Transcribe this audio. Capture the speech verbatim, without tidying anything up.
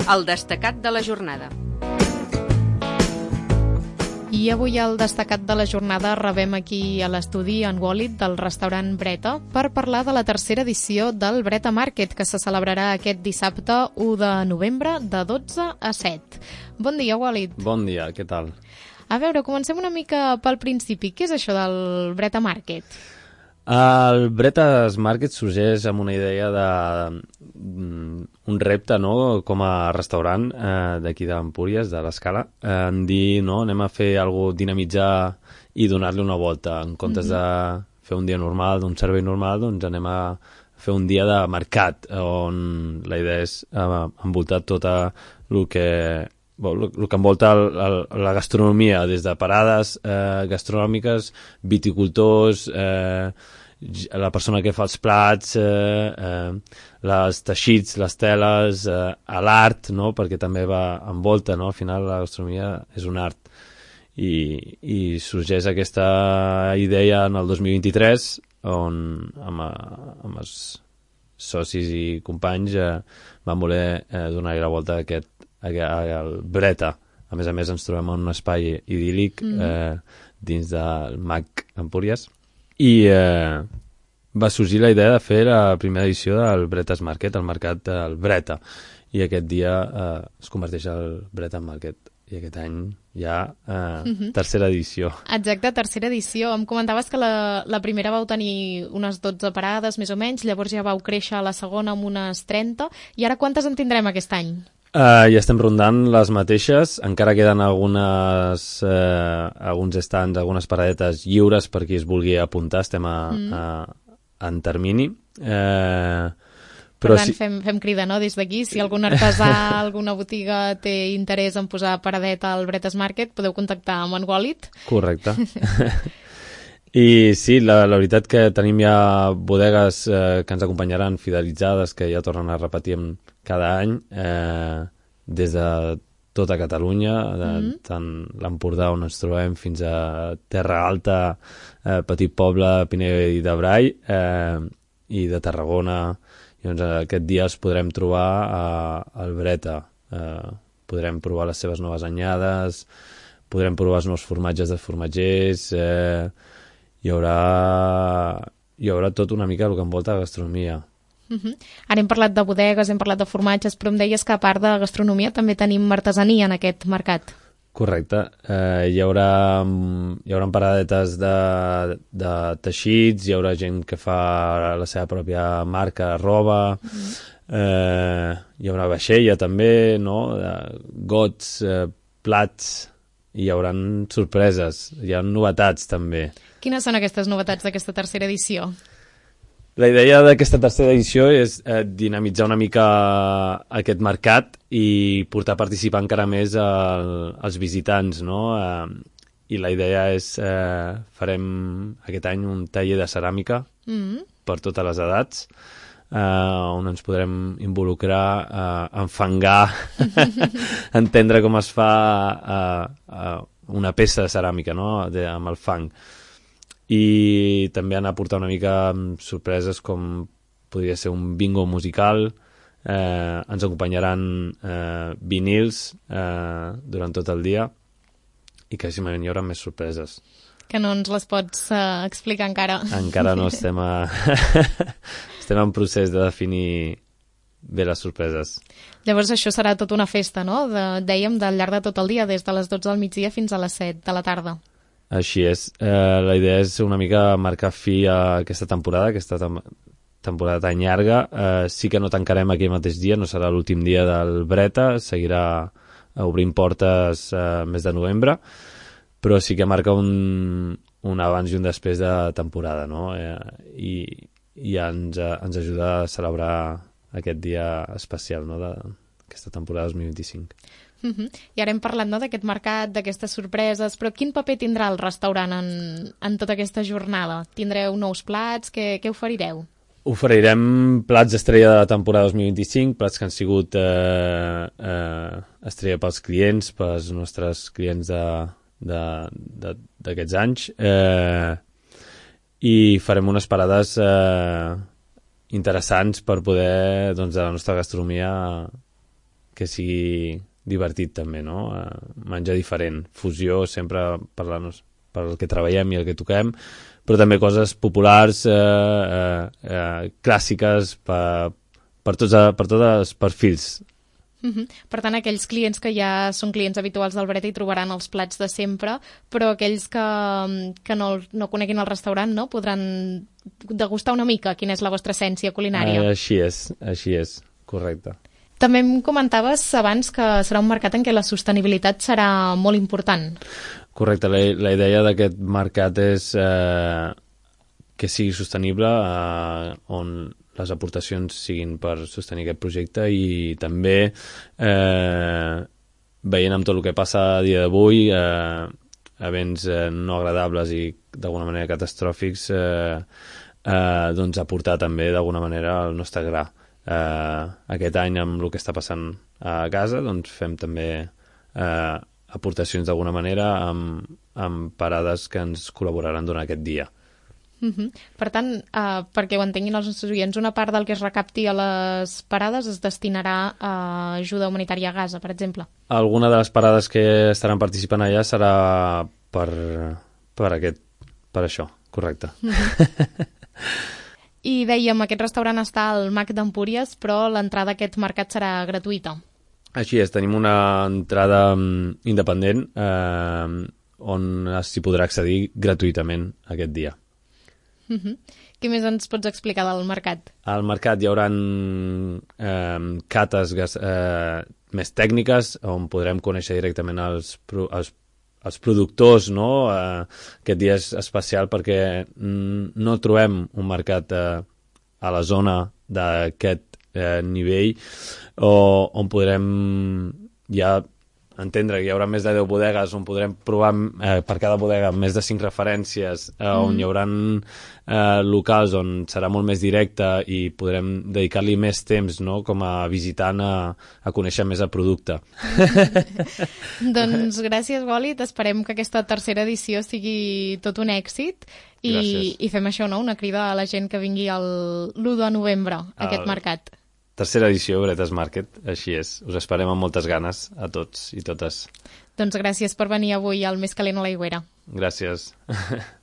El destacat de la jornada. I avui al destacat de la jornada rebem aquí a l'estudi en Walid del restaurant Breta per parlar de la tercera edició del Breta Market, que se celebrarà aquest dissabte u de novembre de dotze a set. Bon dia, Walid. Bon dia, què tal? A veure, comencem una mica pel principi. Què és això del Breta Market? El Breta's Market sorgeix amb una idea de un repte, no?, com a restaurant eh, d'aquí d'Empúries, de l'Escala, eh, en dir, no?, anem a fer alguna cosa, dinamitzar i donar-li una volta. En comptes mm-hmm. de fer un dia normal, d'un servei normal, doncs anem a fer un dia de mercat, on la idea és eh, envoltar tota el que... el que envolta el, el, la gastronomia, des de parades eh, gastronòmiques, viticultors, eh, la persona que fa els plats, eh, eh, les teixits, les teles, eh, l'art, no? Perquè també va envolta, no? Al final la gastronomia és un art. I, i sorgeix aquesta idea en el dos mil vint-i-tres, on amb, amb els socis i companys eh, vam voler eh, donar-hi la volta a aquest al Breta. A més a més ens trobem en un espai idíl·lic mm. eh, dins del M A C Empúries i eh, va sorgir la idea de fer la primera edició del Breta's Market, el mercat del Breta, i aquest dia eh, es converteix al Breta Market i aquest any ja eh, mm-hmm. tercera edició. Exacte, tercera edició. Em comentaves que la, la primera vau tenir unes dotze parades més o menys, llavors ja vau créixer a la segona amb unes trenta, i ara quantes en tindrem aquest any? Uh, ja estem rondant les mateixes, encara queden algunes, uh, alguns stands, algunes paradetes lliures per qui es vulgui apuntar, estem a, mm. a, en termini. Uh, per tant, si... fem, fem crida, no?, des d'aquí. Si algun artesà, alguna botiga té interès en posar paradeta al Breta's Market, podeu contactar amb en Walid. Correcte. I sí, la, la veritat que tenim ja bodegues eh, que ens acompanyaran fidelitzades, que ja tornen a repetir cada any, eh, des de tota Catalunya, de, mm-hmm. tant l'Empordà on ens trobem fins a Terra Alta, eh, Petit Poble, Pinell de Brai, eh, i de Tarragona. I doncs aquest dia els podrem trobar a, al Breta. Eh, podrem provar les seves noves anyades, podrem provar els nous formatges de formatgers, eh, hi haurà, hi haurà tot una mica el que envolta la gastronomia. Uh-huh. Ara hem parlat de bodegues, hem parlat de formatges, però em deies que a part de gastronomia també tenim artesania en aquest mercat. Correcte. Eh, hi haurà, hi haurà paradetes de, de teixits, hi haurà gent que fa la seva pròpia marca de roba, uh-huh. eh, hi haurà vaixella també, no? De gots, eh, plats, i hi haurà sorpreses, hi ha novetats també. Quines són aquestes novetats d'aquesta tercera edició? La idea d'aquesta tercera edició és eh, dinamitzar una mica aquest mercat i portar a participar encara més el, els visitants, no? Eh, I la idea és, eh, farem aquest any un taller de ceràmica mm-hmm. per totes les edats, eh, on ens podrem involucrar, eh, enfangar, entendre com es fa eh, eh, una peça de ceràmica, no? De, amb el fang. I també anar a portar una mica sorpreses com podria ser un bingo musical, eh, ens acompanyaran eh, vinils eh, durant tot el dia i que simplement hi haurà més sorpreses. Que no ens les pots uh, explicar encara. Encara no estem a... estem en procés de definir bé les sorpreses. Llavors això serà tota una festa, no? De, dèiem, del llarg de tot el dia, des de les dotze del migdia fins a les set de la tarda. Així és. Eh, la idea és una mica marcar fi a aquesta temporada, aquesta tem- temporada tan llarga. Eh, sí que no tancarem aquell mateix dia, no serà l'últim dia del Breta, seguirà obrint portes eh, mes de novembre, però sí que marca un, un abans i un després de temporada, no? Eh, i, i ens, ens ajuda a celebrar aquest dia especial, no?, d'aquesta temporada dos mil vint-i-cinc. Uh-huh. I ara hem parlat, no?, d'aquest mercat, d'aquestes sorpreses, però quin paper tindrà el restaurant en, en tota aquesta jornada? Tindreu nous plats? Què, què oferireu? Oferirem plats estrella de la temporada dos mil vint-i-cinc, plats que han sigut eh, eh, estrella pels clients, pels nostres clients d'aquests anys, eh, i farem unes parades eh, interessants per poder, doncs, de la nostra gastronomia que sigui divertit també, no? Uh, menjar diferent, fusió sempre per, la, per el que treballem i el que toquem, però també coses populars, eh, eh, eh, clàssiques per, per, tots, per tots els perfils. Uh-huh. Per tant, aquells clients que ja són clients habituals del Breta hi trobaran els plats de sempre, però aquells que, que no, no coneguin el restaurant, no, podran degustar una mica quina és la vostra essència culinària. Eh, així és, així és, correcte. També em comentaves abans que serà un mercat en què la sostenibilitat serà molt important. Correcte, la, la idea d'aquest mercat és eh, que sigui sostenible, eh, on les aportacions siguin per sostenir aquest projecte i també eh, veient amb tot el que passa a dia d'avui, eh, events eh, no agradables i d'alguna manera catastròfics, eh, eh, doncs aportar també d'alguna manera el nostre gra. Eh, aquest any amb el que està passant a casa doncs fem també eh, aportacions d'alguna manera amb, amb parades que ens col·laboraran durant aquest dia. Uh-huh. Per tant, eh, perquè ho entenguin els nostres oients, una part del que es recapti a les parades es destinarà a ajuda humanitària a Gaza, per exemple? Alguna de les parades que estaran participant allà serà per, per, aquest, per això, correcte. Uh-huh. I dèiem, aquest restaurant està al M A C d'Empúries, però l'entrada a aquest mercat serà gratuïta. Així és, tenim una entrada um, independent eh, on s'hi podrà accedir gratuïtament aquest dia. Uh-huh. Què més ens pots explicar del mercat? Al mercat hi haurà eh, cates eh, més tècniques on podrem conèixer directament els, els els productors, no? Eh, aquest dia és especial perquè no trobem un mercat eh, a la zona d'aquest eh, nivell o, on podrem ja entendre que hi haurà més de deu bodegues on podrem provar eh, per cada bodega més de cinc referències, eh, mm. on hi haurà eh, locals on serà molt més directe i podrem dedicar-li més temps, no? Com a visitant a, a conèixer més el producte. Doncs gràcies, Gòlit. Esperem que aquesta tercera edició sigui tot un èxit i, i fem això, no? Una crida a la gent que vingui l'u de novembre a el... aquest mercat. Tercera edició, Bretes Market, així és. Us esperem amb moltes ganes a tots i totes. Doncs gràcies per venir avui al Més calent a l'aigüera. Gràcies.